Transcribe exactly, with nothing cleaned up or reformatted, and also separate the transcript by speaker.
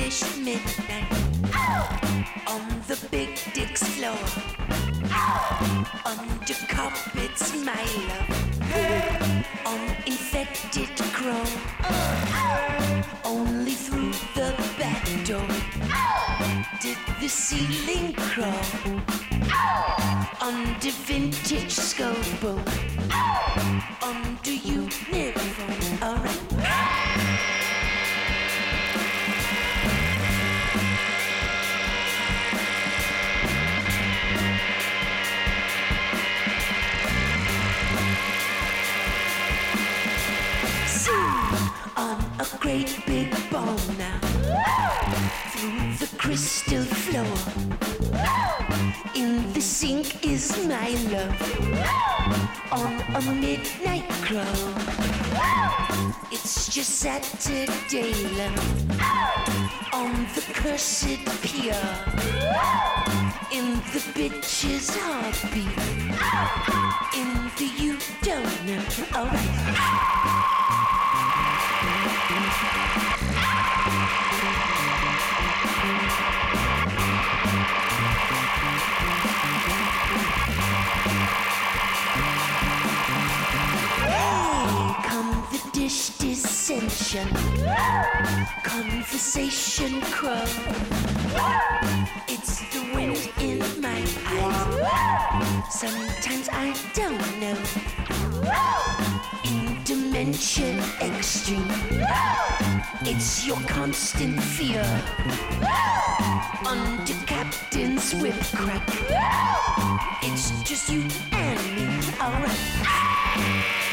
Speaker 1: English midnight. On the big dick's floor. Under carpets, my love. On infected crow. Only through the back door did the ceiling crawl. Under vintage scobo. Under uniform. Alright. On a great big ball now. Through the crystal floor. In the sink is my love. On a midnight crow. It's just Saturday love. On the cursed pier. In the bitch's heartbeat. In the you don't know. Alright. Come the dish dissension, conversation crow. It's the wind in my eyes. Sometimes I don't know. In dimension extreme, it's your constant fear. Under captain's whip crack, it's just you and me. Alright.